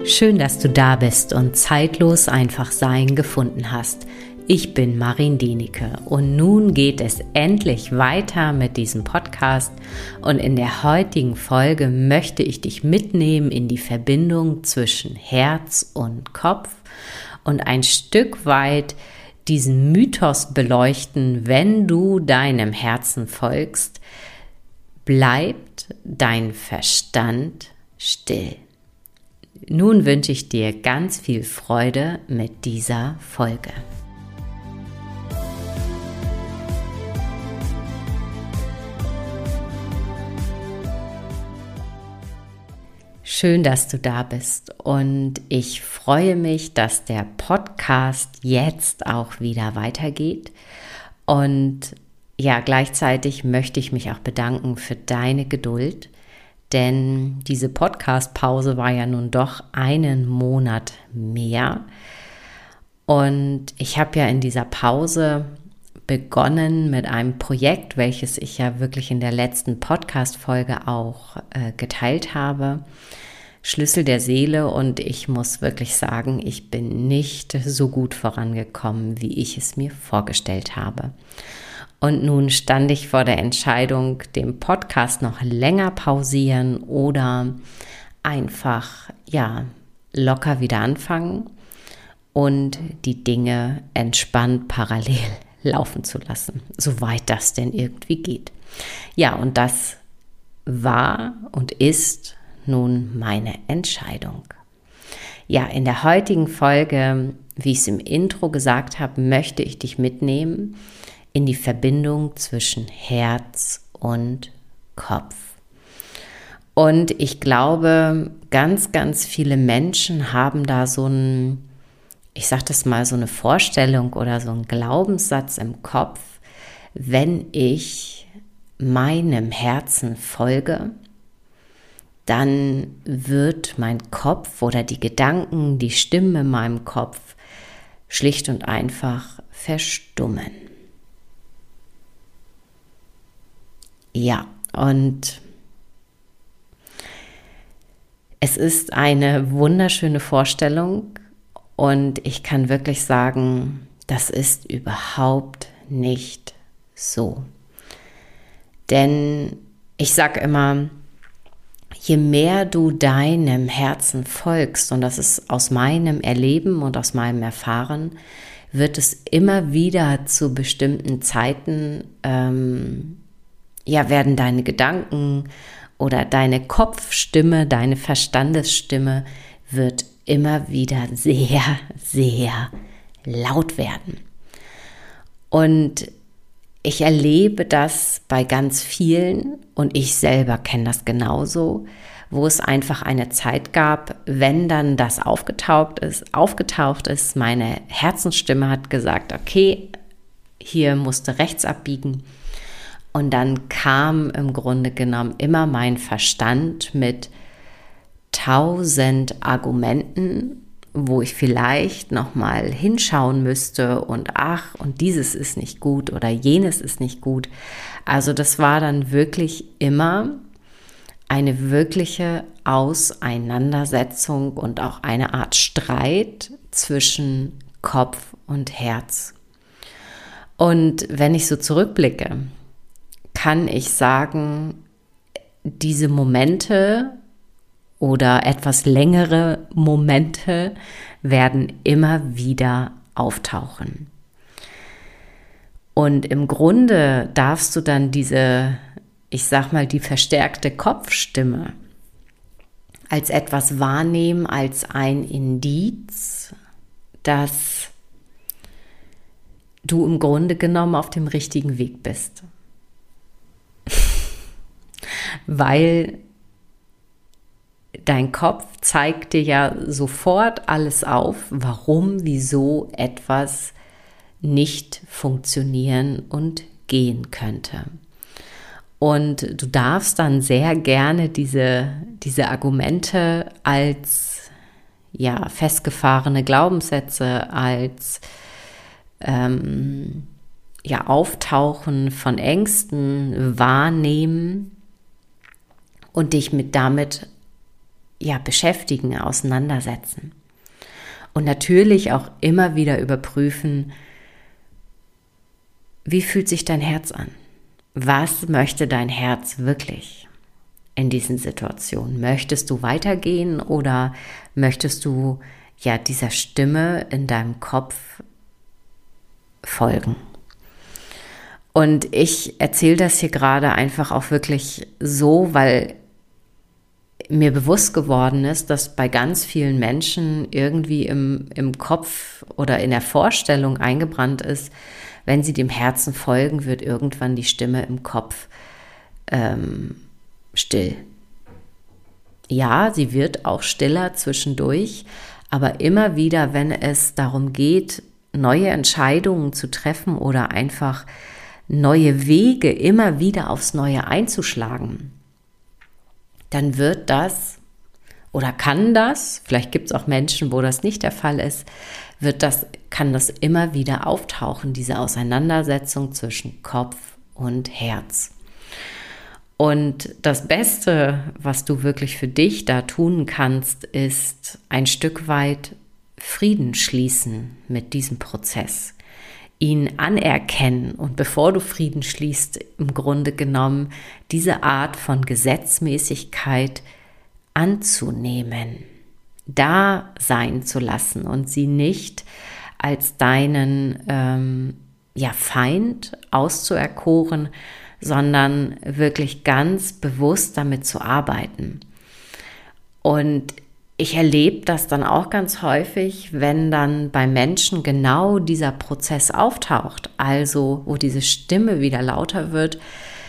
Schön, dass du da bist und zeitlos einfach Sein gefunden hast. Ich bin Marin Dienecke und nun geht es endlich weiter mit diesem Podcast und in der heutigen Folge möchte ich dich mitnehmen in die Verbindung zwischen Herz und Kopf und ein Stück weit diesen Mythos beleuchten: Wenn du deinem Herzen folgst, bleibt dein Verstand still. Nun wünsche ich dir ganz viel Freude mit dieser Folge. Schön, dass du da bist und ich freue mich, dass der Podcast jetzt auch wieder weitergeht und ja, gleichzeitig möchte ich mich auch bedanken für deine Geduld. Denn diese Podcast-Pause war ja nun doch einen Monat mehr. Und ich habe ja in dieser Pause begonnen mit einem Projekt, welches ich ja wirklich in der letzten Podcast-Folge auch geteilt habe. Schlüssel der Seele, und ich muss wirklich sagen, ich bin nicht so gut vorangekommen, wie ich es mir vorgestellt habe. Und nun stand ich vor der Entscheidung, den Podcast noch länger pausieren oder einfach, locker wieder anfangen und die Dinge entspannt parallel laufen zu lassen, soweit das denn irgendwie geht. Ja, und das war und ist nun meine Entscheidung. Ja, in der heutigen Folge, wie ich es im Intro gesagt habe, möchte ich dich mitnehmen in die Verbindung zwischen Herz und Kopf. Und ich glaube, ganz, ganz viele Menschen haben da so ein, ich sage das mal, so eine Vorstellung oder so einen Glaubenssatz im Kopf: Wenn ich meinem Herzen folge, dann wird mein Kopf oder die Gedanken, die Stimme in meinem Kopf schlicht und einfach verstummen. Ja, und es ist eine wunderschöne Vorstellung und ich kann wirklich sagen, das ist überhaupt nicht so. Denn ich sage immer, je mehr du deinem Herzen folgst, und das ist aus meinem Erleben und aus meinem Erfahren, wird es immer wieder zu bestimmten Zeiten werden deine Gedanken oder deine Kopfstimme, deine Verstandesstimme wird immer wieder sehr, sehr laut werden. Und ich erlebe das bei ganz vielen und ich selber kenne das genauso, wo es einfach eine Zeit gab, wenn dann das aufgetaucht ist, meine Herzensstimme hat gesagt, okay, hier musst du rechts abbiegen. Und dann kam im Grunde genommen immer mein Verstand mit 1000 Argumenten, wo ich vielleicht nochmal hinschauen müsste und und dieses ist nicht gut oder jenes ist nicht gut. Also das war dann wirklich immer eine wirkliche Auseinandersetzung und auch eine Art Streit zwischen Kopf und Herz. Und wenn ich so zurückblicke, kann ich sagen, diese Momente oder etwas längere Momente werden immer wieder auftauchen. Und im Grunde darfst du dann diese, ich sag mal, die verstärkte Kopfstimme als etwas wahrnehmen, als ein Indiz, dass du im Grunde genommen auf dem richtigen Weg bist. Weil dein Kopf zeigt dir ja sofort alles auf, warum, wieso etwas nicht funktionieren und gehen könnte. Und du darfst dann sehr gerne diese Argumente als festgefahrene Glaubenssätze, als Auftauchen von Ängsten wahrnehmen und dich damit beschäftigen, auseinandersetzen. Und natürlich auch immer wieder überprüfen, wie fühlt sich dein Herz an? Was möchte dein Herz wirklich in diesen Situationen? Möchtest du weitergehen oder möchtest du dieser Stimme in deinem Kopf folgen? Und ich erzähle das hier gerade einfach auch wirklich so, weil mir bewusst geworden ist, dass bei ganz vielen Menschen irgendwie im Kopf oder in der Vorstellung eingebrannt ist, wenn sie dem Herzen folgen, wird irgendwann die Stimme im Kopf still. Ja, sie wird auch stiller zwischendurch, aber immer wieder, wenn es darum geht, neue Entscheidungen zu treffen oder einfach neue Wege immer wieder aufs Neue einzuschlagen, dann wird das oder kann das, vielleicht gibt es auch Menschen, wo das nicht der Fall ist, kann das immer wieder auftauchen, diese Auseinandersetzung zwischen Kopf und Herz. Und das Beste, was du wirklich für dich da tun kannst, ist ein Stück weit Frieden schließen mit diesem Prozess, ihn anerkennen und bevor du Frieden schließt, im Grunde genommen diese Art von Gesetzmäßigkeit anzunehmen, da sein zu lassen und sie nicht als deinen Feind auszuerkoren, sondern wirklich ganz bewusst damit zu arbeiten. Und ich erlebe das dann auch ganz häufig, wenn dann bei Menschen genau dieser Prozess auftaucht, also wo diese Stimme wieder lauter wird,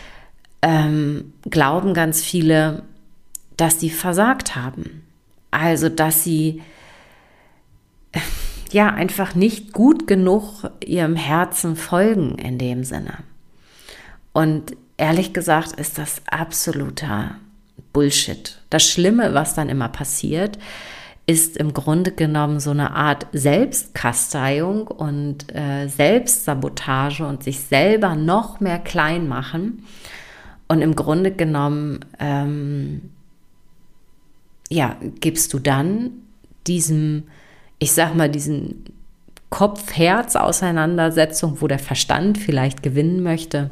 glauben ganz viele, dass sie versagt haben. Also, dass sie einfach nicht gut genug ihrem Herzen folgen in dem Sinne. Und ehrlich gesagt ist das absoluter Bullshit. Das Schlimme, was dann immer passiert, ist im Grunde genommen so eine Art Selbstkasteiung und Selbstsabotage und sich selber noch mehr klein machen. Und im Grunde genommen gibst du dann diesen Kopf-Herz-Auseinandersetzung, wo der Verstand vielleicht gewinnen möchte,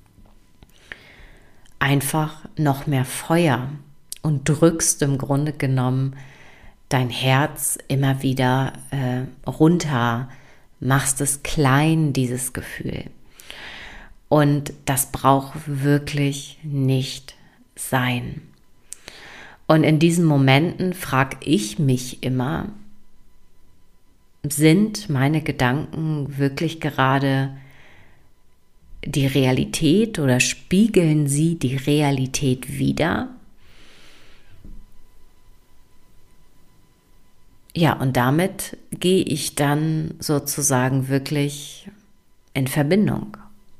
einfach noch mehr Feuer und drückst im Grunde genommen dein Herz immer wieder runter, machst es klein, dieses Gefühl. Und das braucht wirklich nicht sein. Und in diesen Momenten frage ich mich immer, sind meine Gedanken wirklich gerade die Realität oder spiegeln sie die Realität wider? Ja, und damit gehe ich dann sozusagen wirklich in Verbindung.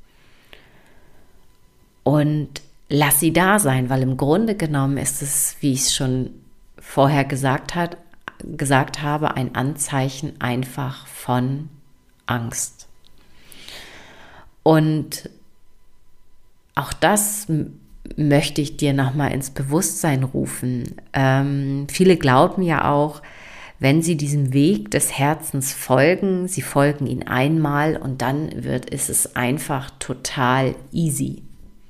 Und lass sie da sein, weil im Grunde genommen ist es, wie ich es schon vorher gesagt habe, ein Anzeichen einfach von Angst. Und auch das möchte ich dir nochmal ins Bewusstsein rufen. Viele glauben ja auch, wenn sie diesem Weg des Herzens folgen, sie folgen ihn einmal und dann ist es einfach total easy.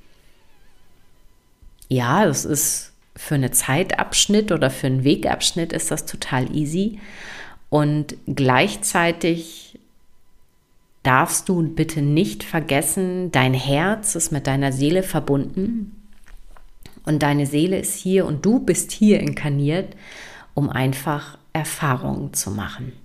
Ja, das ist für einen Zeitabschnitt oder für einen Wegabschnitt ist das total easy. Und gleichzeitig darfst du bitte nicht vergessen, dein Herz ist mit deiner Seele verbunden und deine Seele ist hier und du bist hier inkarniert, um einfach Erfahrungen zu machen.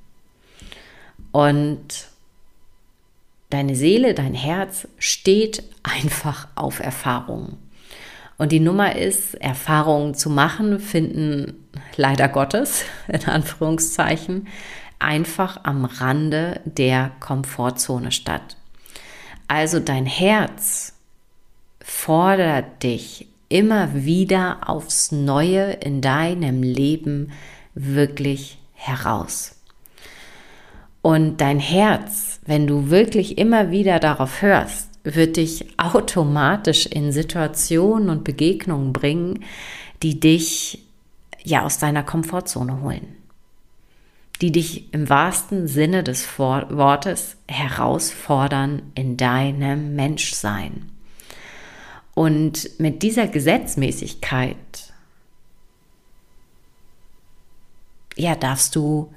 Und deine Seele, dein Herz steht einfach auf Erfahrungen. Und die Nummer ist, Erfahrungen zu machen, finden leider Gottes, in Anführungszeichen, einfach am Rande der Komfortzone statt. Also dein Herz fordert dich immer wieder aufs Neue in deinem Leben wirklich heraus. Und dein Herz, wenn du wirklich immer wieder darauf hörst, wird dich automatisch in Situationen und Begegnungen bringen, die dich aus deiner Komfortzone holen, die dich im wahrsten Sinne des Wortes herausfordern in deinem Menschsein. Und mit dieser Gesetzmäßigkeit, darfst du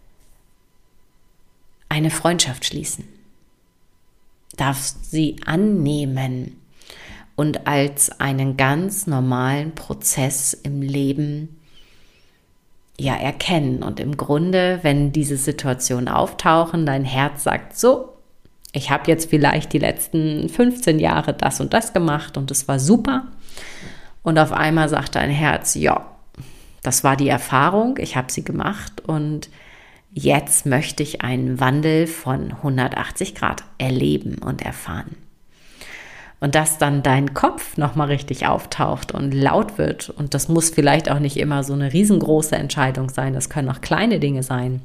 eine Freundschaft schließen, darfst sie annehmen und als einen ganz normalen Prozess im Leben erkennen. Und im Grunde, wenn diese Situationen auftauchen, dein Herz sagt so, ich habe jetzt vielleicht die letzten 15 Jahre das und das gemacht und es war super. Und auf einmal sagt dein Herz, das war die Erfahrung, ich habe sie gemacht und jetzt möchte ich einen Wandel von 180 Grad erleben und erfahren. Und dass dann dein Kopf nochmal richtig auftaucht und laut wird, und das muss vielleicht auch nicht immer so eine riesengroße Entscheidung sein, das können auch kleine Dinge sein,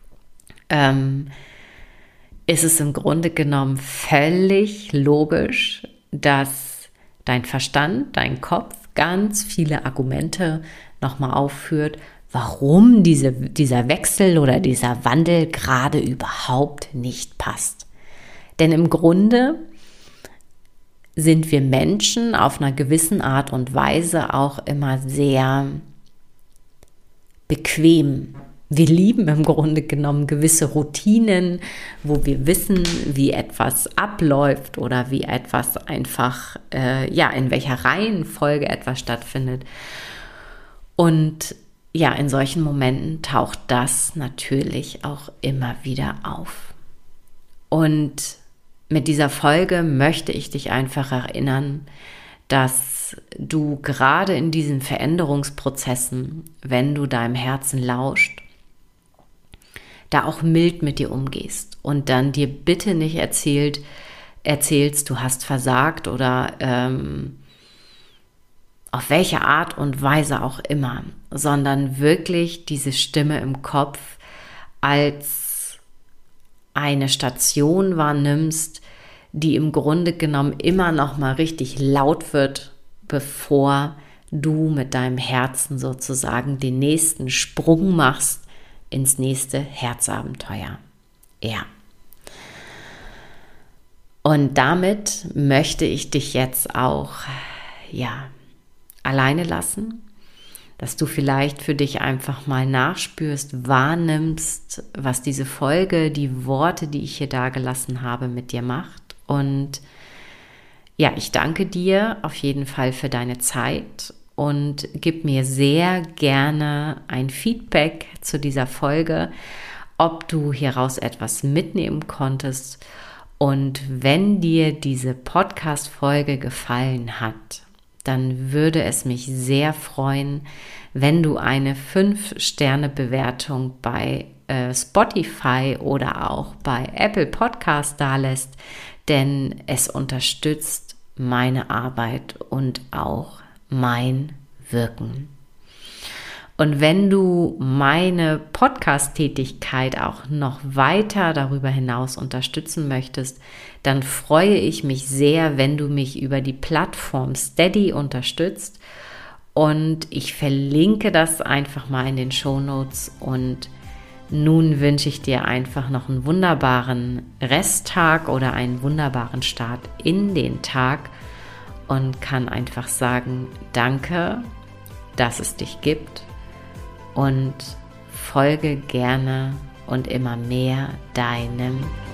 ist es im Grunde genommen völlig logisch, dass dein Verstand, dein Kopf ganz viele Argumente nochmal aufführt, warum dieser Wechsel oder dieser Wandel gerade überhaupt nicht passt. Denn im Grunde sind wir Menschen auf einer gewissen Art und Weise auch immer sehr bequem. Wir lieben im Grunde genommen gewisse Routinen, wo wir wissen, wie etwas abläuft oder wie etwas einfach, in welcher Reihenfolge etwas stattfindet. Und in solchen Momenten taucht das natürlich auch immer wieder auf. Und mit dieser Folge möchte ich dich einfach erinnern, dass du gerade in diesen Veränderungsprozessen, wenn du deinem Herzen lauscht, da auch mild mit dir umgehst und dann dir bitte nicht erzählst, du hast versagt oder auf welche Art und Weise auch immer, sondern wirklich diese Stimme im Kopf als eine Station wahrnimmst, die im Grunde genommen immer noch mal richtig laut wird, bevor du mit deinem Herzen sozusagen den nächsten Sprung machst ins nächste Herzabenteuer. Und damit möchte ich dich jetzt auch, alleine lassen, dass du vielleicht für dich einfach mal nachspürst, wahrnimmst, was diese Folge, die Worte, die ich hier dagelassen habe, mit dir macht. Und ich danke dir auf jeden Fall für deine Zeit und gib mir sehr gerne ein Feedback zu dieser Folge, ob du hieraus etwas mitnehmen konntest. Und wenn dir diese Podcast-Folge gefallen hat, dann würde es mich sehr freuen, wenn du eine 5-Sterne-Bewertung bei Spotify oder auch bei Apple Podcast dalässt, denn es unterstützt meine Arbeit und auch mein Wirken. Und wenn du meine Podcast-Tätigkeit auch noch weiter darüber hinaus unterstützen möchtest, dann freue ich mich sehr, wenn du mich über die Plattform Steady unterstützt. Und ich verlinke das einfach mal in den Shownotes. Und nun wünsche ich dir einfach noch einen wunderbaren Resttag oder einen wunderbaren Start in den Tag und kann einfach sagen, danke, dass es dich gibt. Und folge gerne und immer mehr deinem